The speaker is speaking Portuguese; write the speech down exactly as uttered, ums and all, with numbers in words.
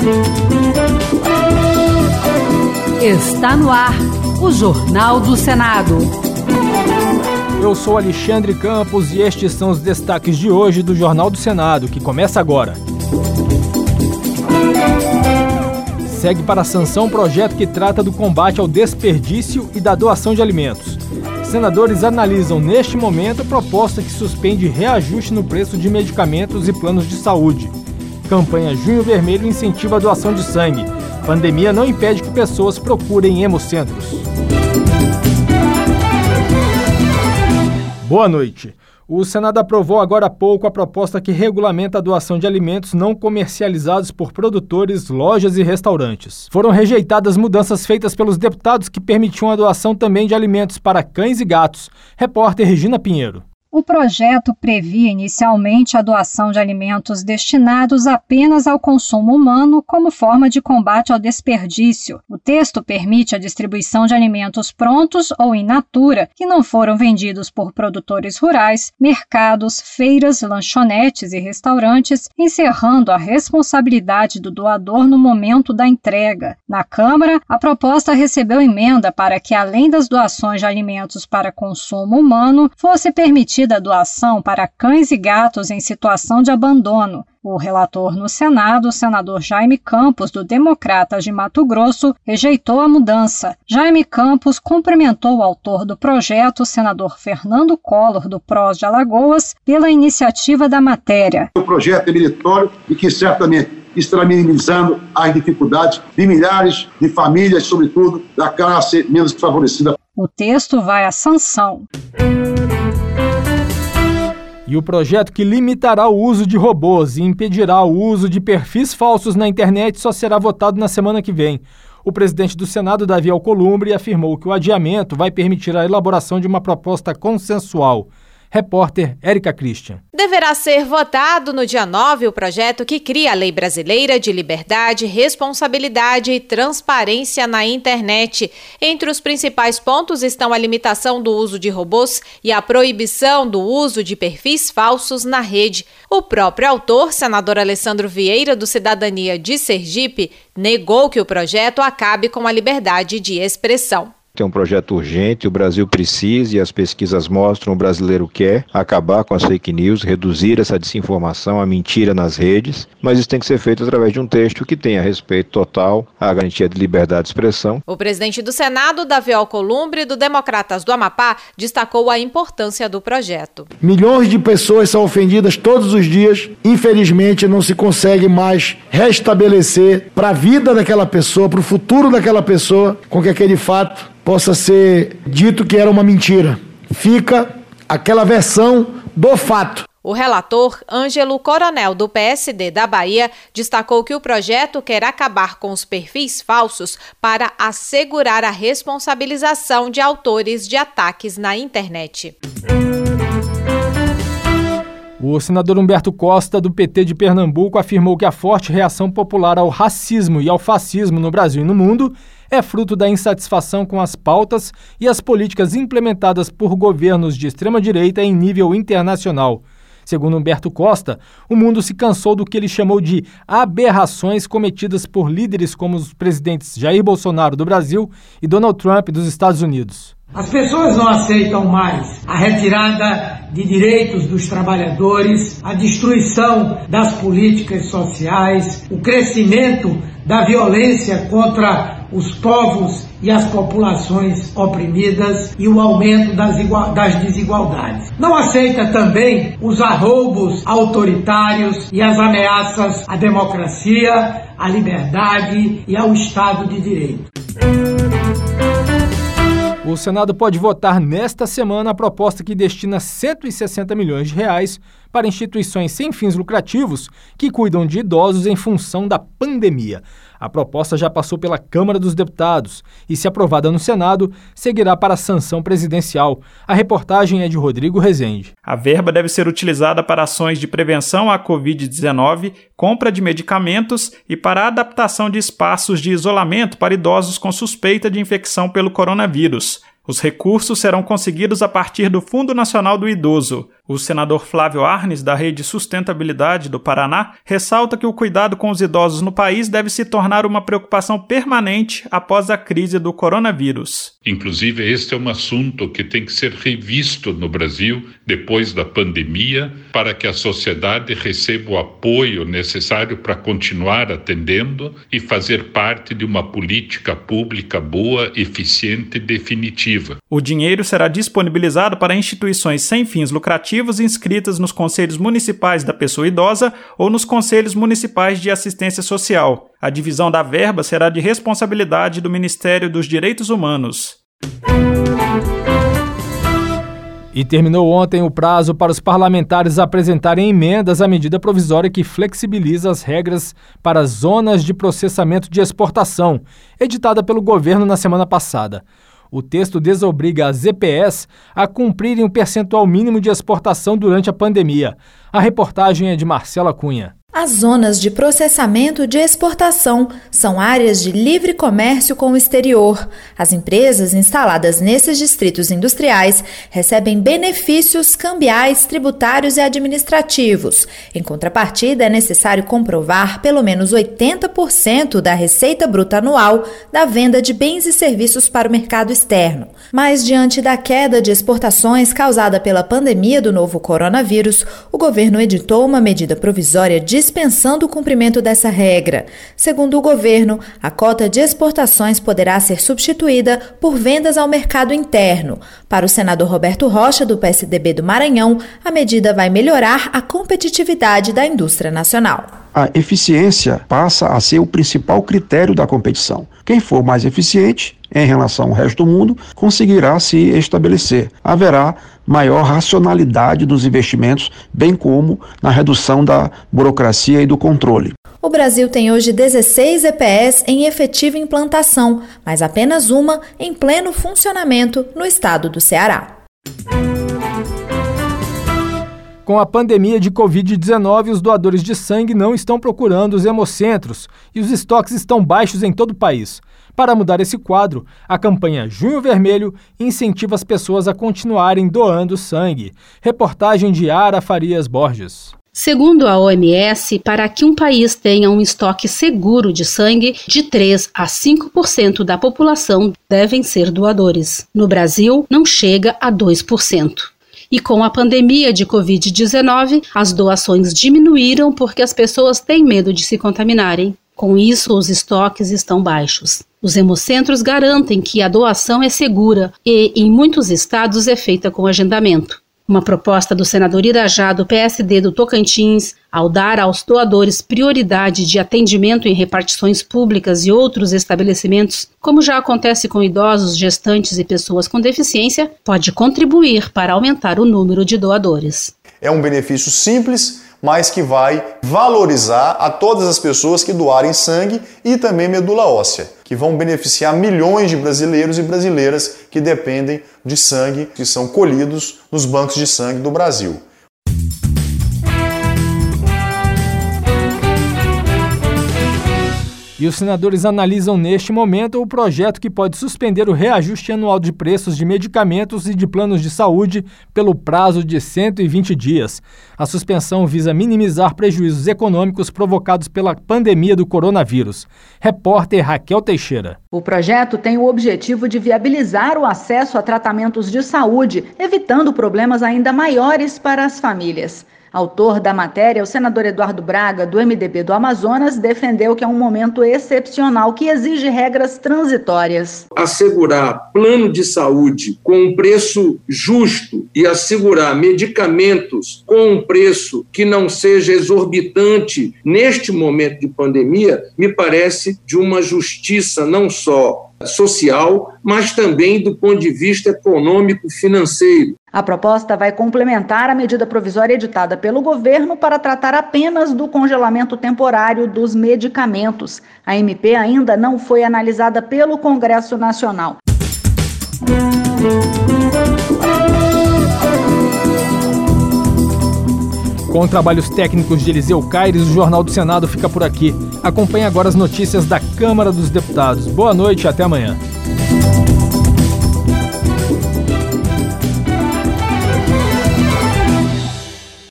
Está no ar o Jornal do Senado. Eu sou Alexandre Campos e estes são os destaques de hoje do Jornal do Senado, que começa agora. Segue para a sanção um projeto que trata do combate ao desperdício e da doação de alimentos. Senadores analisam neste momento a proposta que suspende reajuste no preço de medicamentos e planos de saúde. Campanha Junho Vermelho incentiva a doação de sangue. Pandemia não impede que pessoas procurem hemocentros. Boa noite. O Senado aprovou agora há pouco a proposta que regulamenta a doação de alimentos não comercializados por produtores, lojas e restaurantes. Foram rejeitadas mudanças feitas pelos deputados que permitiam a doação também de alimentos para cães e gatos. Repórter Regina Pinheiro. O projeto previa inicialmente a doação de alimentos destinados apenas ao consumo humano como forma de combate ao desperdício. O texto permite a distribuição de alimentos prontos ou in natura que não foram vendidos por produtores rurais, mercados, feiras, lanchonetes e restaurantes, encerrando a responsabilidade do doador no momento da entrega. Na Câmara, a proposta recebeu emenda para que, além das doações de alimentos para consumo humano, fosse permitida a doação para cães e gatos em situação de abandono. O relator no Senado, o senador Jaime Campos, do Democratas de Mato Grosso, rejeitou a mudança. Jaime Campos cumprimentou o autor do projeto, o senador Fernando Collor, do P R O S de Alagoas, pela iniciativa da matéria. O projeto é meritório e que certamente estará minimizando as dificuldades de milhares de famílias, sobretudo da classe menos favorecida. O texto vai à sanção. E o projeto que limitará o uso de robôs e impedirá o uso de perfis falsos na internet só será votado na semana que vem. O presidente do Senado, Davi Alcolumbre, afirmou que o adiamento vai permitir a elaboração de uma proposta consensual. Repórter Érica Christian. Deverá ser votado no dia nove o projeto que cria a Lei Brasileira de Liberdade, Responsabilidade e Transparência na Internet. Entre os principais pontos estão a limitação do uso de robôs e a proibição do uso de perfis falsos na rede. O próprio autor, senador Alessandro Vieira, do Cidadania de Sergipe, negou que o projeto acabe com a liberdade de expressão. É um projeto urgente, o Brasil precisa e as pesquisas mostram o brasileiro quer acabar com as fake news, reduzir essa desinformação, a mentira nas redes, mas isso tem que ser feito através de um texto que tenha respeito total à garantia de liberdade de expressão. O presidente do Senado, Davi Alcolumbre, do Democratas do Amapá, destacou a importância do projeto. Milhões de pessoas são ofendidas todos os dias, infelizmente não se consegue mais restabelecer para a vida daquela pessoa, para o futuro daquela pessoa, com que aquele fato possa ser dito que era uma mentira. Fica aquela versão do fato. O relator, Ângelo Coronel, do P S D da Bahia, destacou que o projeto quer acabar com os perfis falsos para assegurar a responsabilização de autores de ataques na internet. O senador Humberto Costa, do P T de Pernambuco, afirmou que a forte reação popular ao racismo e ao fascismo no Brasil e no mundo é fruto da insatisfação com as pautas e as políticas implementadas por governos de extrema-direita em nível internacional. Segundo Humberto Costa, o mundo se cansou do que ele chamou de aberrações cometidas por líderes como os presidentes Jair Bolsonaro do Brasil e Donald Trump dos Estados Unidos. As pessoas não aceitam mais a retirada de direitos dos trabalhadores, a destruição das políticas sociais, o crescimento da violência contra os povos e as populações oprimidas e o aumento das, igual, das desigualdades. Não aceita também os arroubos autoritários e as ameaças à democracia, à liberdade e ao Estado de Direito. O Senado pode votar nesta semana a proposta que destina cento e sessenta milhões de reais para instituições sem fins lucrativos que cuidam de idosos em função da pandemia. A proposta já passou pela Câmara dos Deputados e, se aprovada no Senado, seguirá para a sanção presidencial. A reportagem é de Rodrigo Rezende. A verba deve ser utilizada para ações de prevenção à covid dezenove, compra de medicamentos e para a adaptação de espaços de isolamento para idosos com suspeita de infecção pelo coronavírus. Os recursos serão conseguidos a partir do Fundo Nacional do Idoso. O senador Flávio Arnes, da Rede Sustentabilidade do Paraná, ressalta que o cuidado com os idosos no país deve se tornar uma preocupação permanente após a crise do coronavírus. Inclusive, este é um assunto que tem que ser revisto no Brasil depois da pandemia, para que a sociedade receba o apoio necessário para continuar atendendo e fazer parte de uma política pública boa, eficiente e definitiva. O dinheiro será disponibilizado para instituições sem fins lucrativos inscritas nos conselhos municipais da pessoa idosa ou nos conselhos municipais de assistência social. A divisão da verba será de responsabilidade do Ministério dos Direitos Humanos. E terminou ontem o prazo para os parlamentares apresentarem emendas à medida provisória que flexibiliza as regras para as zonas de processamento de exportação, editada pelo governo na semana passada. O texto desobriga as E P Es a cumprirem um percentual mínimo de exportação durante a pandemia. A reportagem é de Marcela Cunha. As zonas de processamento de exportação são áreas de livre comércio com o exterior. As empresas instaladas nesses distritos industriais recebem benefícios cambiais, tributários e administrativos. Em contrapartida, é necessário comprovar pelo menos oitenta por cento da receita bruta anual da venda de bens e serviços para o mercado externo. Mas, diante da queda de exportações causada pela pandemia do novo coronavírus, o governo editou uma medida provisória de dispensando o cumprimento dessa regra. Segundo o governo, a cota de exportações poderá ser substituída por vendas ao mercado interno. Para o senador Roberto Rocha, do P S D B do Maranhão, a medida vai melhorar a competitividade da indústria nacional. A eficiência passa a ser o principal critério da competição. Quem for mais eficiente em relação ao resto do mundo conseguirá se estabelecer. Haverá maior racionalidade dos investimentos, bem como na redução da burocracia e do controle. O Brasil tem hoje dezesseis E P Es em efetiva implantação, mas apenas uma em pleno funcionamento no estado do Ceará. Com a pandemia de covid dezenove, os doadores de sangue não estão procurando os hemocentros e os estoques estão baixos em todo o país. Para mudar esse quadro, a campanha Junho Vermelho incentiva as pessoas a continuarem doando sangue. Reportagem de Ara Farias Borges. Segundo a O M S, para que um país tenha um estoque seguro de sangue, de três a cinco por cento da população devem ser doadores. No Brasil, não chega a dois por cento. E com a pandemia de covid dezenove, as doações diminuíram porque as pessoas têm medo de se contaminarem. Com isso, os estoques estão baixos. Os hemocentros garantem que a doação é segura e, em muitos estados, é feita com agendamento. Uma proposta do senador Irajá, do P S D do Tocantins, ao dar aos doadores prioridade de atendimento em repartições públicas e outros estabelecimentos, como já acontece com idosos, gestantes e pessoas com deficiência, pode contribuir para aumentar o número de doadores. É um benefício simples, mas que vai valorizar a todas as pessoas que doarem sangue e também medula óssea, que vão beneficiar milhões de brasileiros e brasileiras que dependem de sangue, que são colhidos nos bancos de sangue do Brasil. E os senadores analisam neste momento o projeto que pode suspender o reajuste anual de preços de medicamentos e de planos de saúde pelo prazo de cento e vinte dias. A suspensão visa minimizar prejuízos econômicos provocados pela pandemia do coronavírus. Repórter Raquel Teixeira. O projeto tem o objetivo de viabilizar o acesso a tratamentos de saúde, evitando problemas ainda maiores para as famílias. Autor da matéria, o senador Eduardo Braga, do M D B do Amazonas, defendeu que é um momento excepcional que exige regras transitórias. Assegurar plano de saúde com um preço justo e assegurar medicamentos com um preço que não seja exorbitante neste momento de pandemia, me parece de uma justiça não só social, mas também do ponto de vista econômico e financeiro. A proposta vai complementar a medida provisória editada pelo governo para tratar apenas do congelamento temporário dos medicamentos. A M P ainda não foi analisada pelo Congresso Nacional. Com trabalhos técnicos de Eliseu Caires, o Jornal do Senado fica por aqui. Acompanhe agora as notícias da Câmara dos Deputados. Boa noite e até amanhã.